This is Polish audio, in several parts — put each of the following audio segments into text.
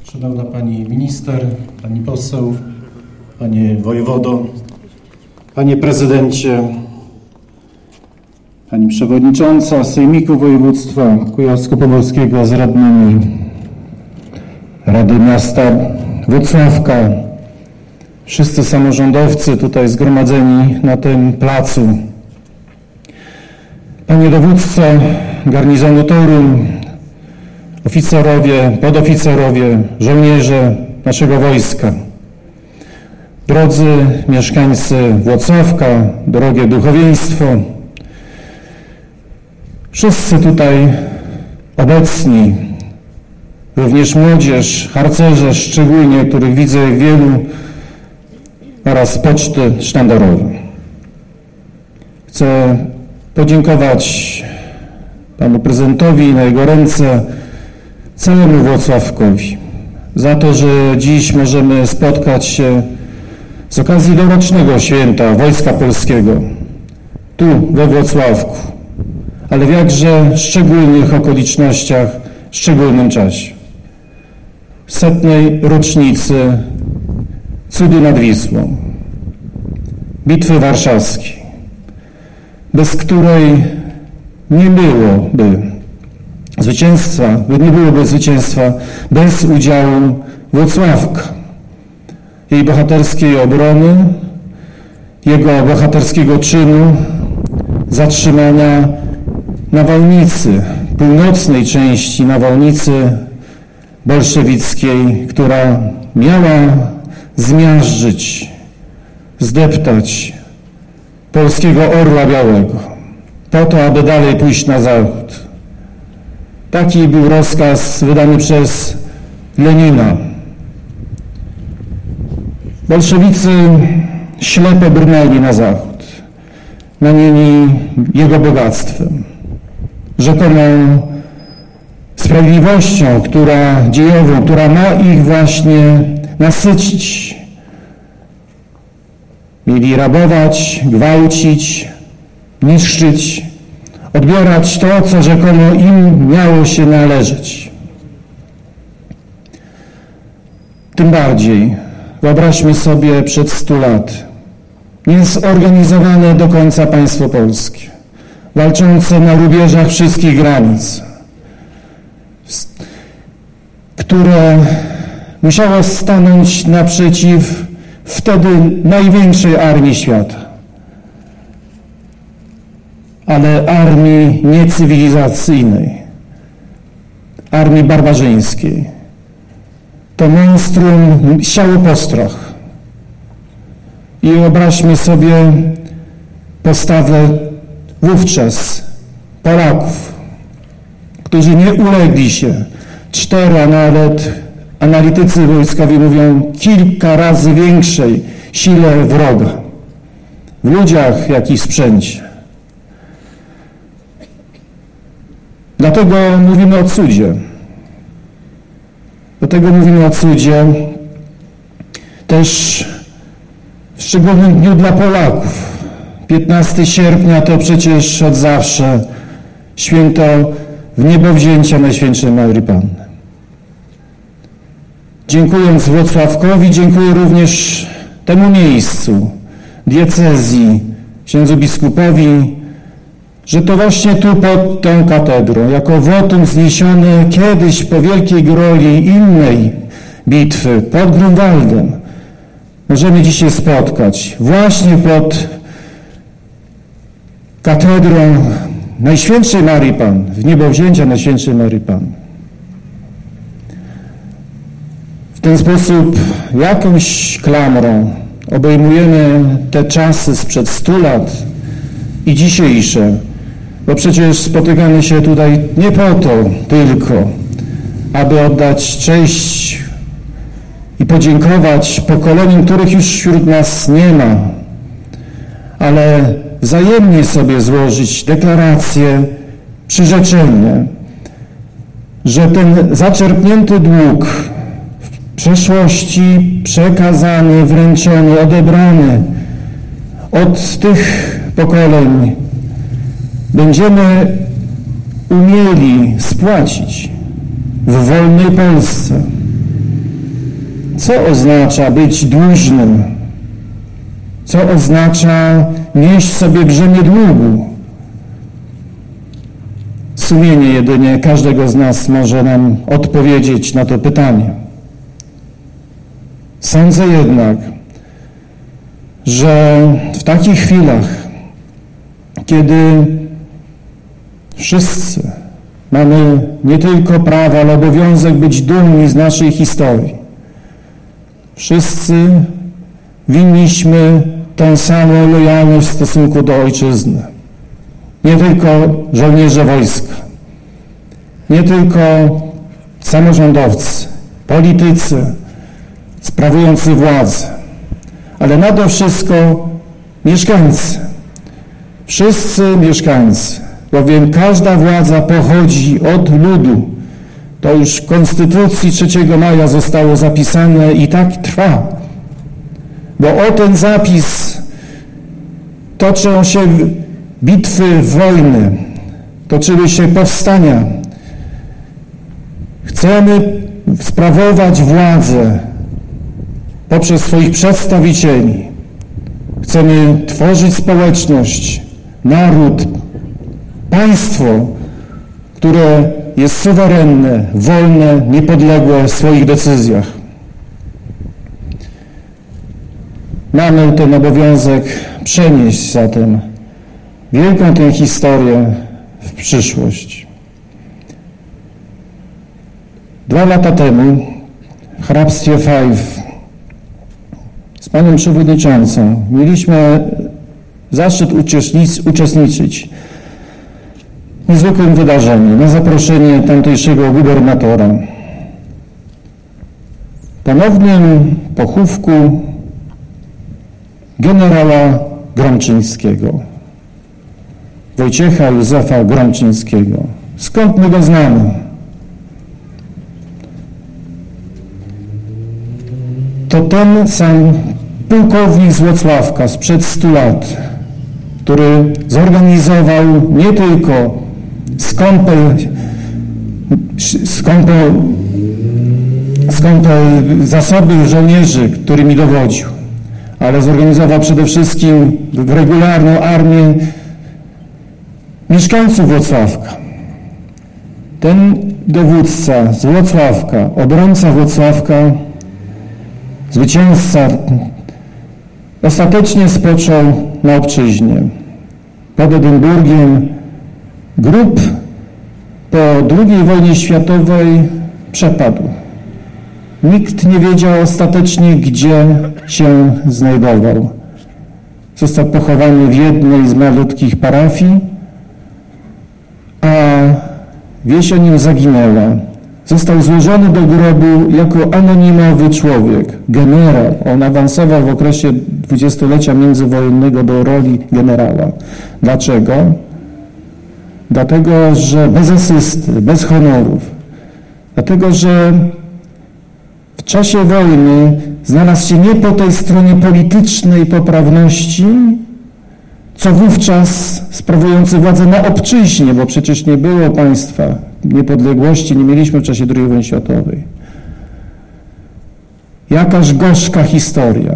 Szanowna Pani Minister, Pani Poseł, Panie Wojewodo, Panie Prezydencie, Pani Przewodnicząca Sejmiku Województwa Kujawsko-Pomorskiego z radnymi Rady Miasta Włocławka, wszyscy samorządowcy tutaj zgromadzeni na tym placu, Panie Dowódco Garnizonu Toruń, oficerowie, podoficerowie, żołnierze naszego wojska, drodzy mieszkańcy Włocławka, drogie duchowieństwo, wszyscy tutaj obecni, również młodzież, harcerze szczególnie, których widzę wielu, oraz poczty sztandarowe. Chcę podziękować Panu Prezydentowi na jego ręce, całemu Włocławkowi za to, że dziś możemy spotkać się z okazji dorocznego święta Wojska Polskiego tu we Włocławku, ale w jakże szczególnych okolicznościach, szczególnym czasie. 100. rocznicy cudu nad Wisłą, Bitwy Warszawskiej, bez której nie byłoby zwycięstwa bez udziału Włocławka, jej bohaterskiej obrony, jego bohaterskiego czynu zatrzymania nawałnicy, północnej części nawałnicy bolszewickiej, która miała zmiażdżyć, zdeptać polskiego orła białego, po to, aby dalej pójść na zachód. Taki był rozkaz wydany przez Lenina. Bolszewicy ślepo brnęli na zachód, mamieni jego bogactwem, rzekomą sprawiedliwością, dziejową, która ma ich właśnie nasycić. Mieli rabować, gwałcić, niszczyć, odbierać to, co rzekomo im miało się należeć. Tym bardziej wyobraźmy sobie przed 100 lat niezorganizowane do końca państwo polskie, walczące na rubieżach wszystkich granic, które musiało stanąć naprzeciw wtedy największej armii świata, ale armii niecywilizacyjnej, armii barbarzyńskiej. To monstrum siało postrach. I wyobraźmy sobie postawę wówczas Polaków, którzy nie ulegli się. 4, a nawet analitycy wojskowi mówią, kilka razy większej sile wroga w ludziach, jak i w sprzęcie. Dlatego mówimy o cudzie. Też w szczególnym dniu dla Polaków. 15 sierpnia to przecież od zawsze święto wniebowzięcia Najświętszej Maryi Panny. Dziękując Włocławkowi, dziękuję również temu miejscu, diecezji, księdzu biskupowi, że to właśnie tu pod tą katedrą, jako wotum zniesione kiedyś po wielkiej groli innej bitwy, pod Grunwaldem, możemy dzisiaj spotkać właśnie pod katedrą Najświętszej Maryi Panny, wniebowzięcia Najświętszej Maryi Panny. W ten sposób jakąś klamrą obejmujemy te czasy sprzed 100 lat i dzisiejsze, bo przecież spotykamy się tutaj nie po to tylko, aby oddać cześć i podziękować pokoleniom, których już wśród nas nie ma, ale wzajemnie sobie złożyć deklarację, przyrzeczenie, że ten zaczerpnięty dług w przeszłości przekazany, wręczony, odebrany od tych pokoleń będziemy umieli spłacić w wolnej Polsce, Co oznacza być dłużnym? Co oznacza nieść sobie brzemię długu? Sumienie jedynie każdego z nas może nam odpowiedzieć na to pytanie. Sądzę jednak, że w takich chwilach, kiedy wszyscy mamy nie tylko prawo, ale obowiązek być dumni z naszej historii, wszyscy winniśmy tę samą lojalność w stosunku do ojczyzny. Nie tylko żołnierze wojska, nie tylko samorządowcy, politycy sprawujący władzę, ale nade wszystko mieszkańcy. Wszyscy mieszkańcy, bowiem każda władza pochodzi od ludu. To już w Konstytucji 3 maja zostało zapisane i tak trwa. Bo o ten zapis toczą się bitwy, wojny, toczyły się powstania. Chcemy sprawować władzę poprzez swoich przedstawicieli. Chcemy tworzyć społeczność, naród, państwo, które jest suwerenne, wolne, niepodległe w swoich decyzjach. Mamy ten obowiązek przenieść zatem wielką tę historię w przyszłość. 2 lata temu w hrabstwie Fife z panem przewodniczącą mieliśmy zaszczyt uczestniczyć w niezwykłym wydarzeniu na zaproszenie tamtejszego gubernatora. Ponownym pochówku generała Gromczyńskiego, Wojciecha Józefa Gromczyńskiego. Skąd my go znamy? To ten sam pułkownik z Włocławka sprzed 100 lat, który zorganizował nie tylko skąpe zasoby żołnierzy, którymi dowodził, ale zorganizował przede wszystkim regularną armię mieszkańców Włocławka. Ten dowódca z Włocławka, obrońca Włocławka, zwycięzca, ostatecznie spoczął na obczyźnie. Pod Edynburgiem grób po II wojnie światowej przepadł. Nikt nie wiedział ostatecznie, gdzie się znajdował. Został pochowany w jednej z malutkich parafii, a wieść o nim zaginęła. Został złożony do grobu jako anonimowy człowiek, generał. On awansował w okresie dwudziestolecia międzywojennego do roli generała. Dlaczego? Dlatego, że bez asysty, bez honorów. Dlatego, że w czasie wojny znalazł się nie po tej stronie politycznej poprawności, co wówczas sprawujący władzę na obczyźnie, bo przecież nie było państwa niepodległości, nie mieliśmy w czasie II wojny światowej. Jakaż gorzka historia.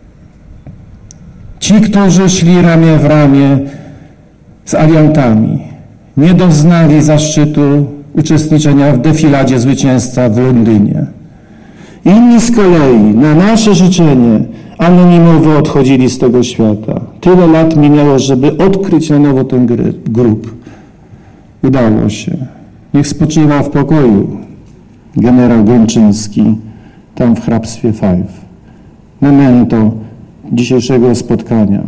Ci, którzy szli ramię w ramię z aliantami, nie doznali zaszczytu uczestniczenia w defiladzie zwycięstwa w Londynie. Inni z kolei, na nasze życzenie, anonimowo odchodzili z tego świata. Tyle lat minęło, żeby odkryć na nowo ten grób. Udało się. Niech spoczywa w pokoju generał Gromczyński, tam w hrabstwie Fife. Memento dzisiejszego spotkania.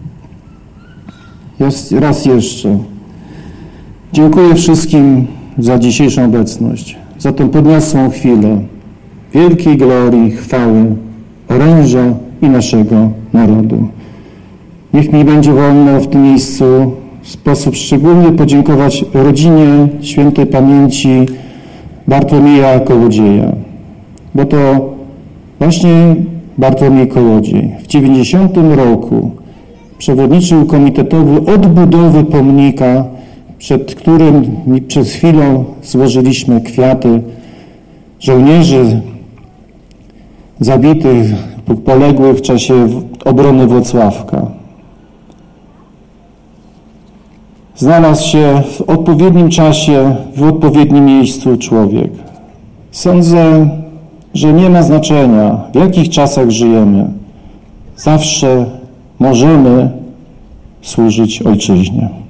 Raz jeszcze dziękuję wszystkim za dzisiejszą obecność, za tę podniosłą chwilę wielkiej glorii, chwały, oręża i naszego narodu. Niech mi będzie wolno w tym miejscu w sposób szczególny podziękować rodzinie świętej pamięci Bartłomieja Kołodzieja, bo to właśnie Bartłomiej Kołodziej w 90 roku przewodniczył komitetowi odbudowy pomnika, przed którym przez chwilę złożyliśmy kwiaty żołnierzy zabitych, poległych w czasie obrony Włocławka. Znalazł się w odpowiednim czasie, w odpowiednim miejscu człowiek. Sądzę, że nie ma znaczenia, w jakich czasach żyjemy. Zawsze możemy służyć Ojczyźnie.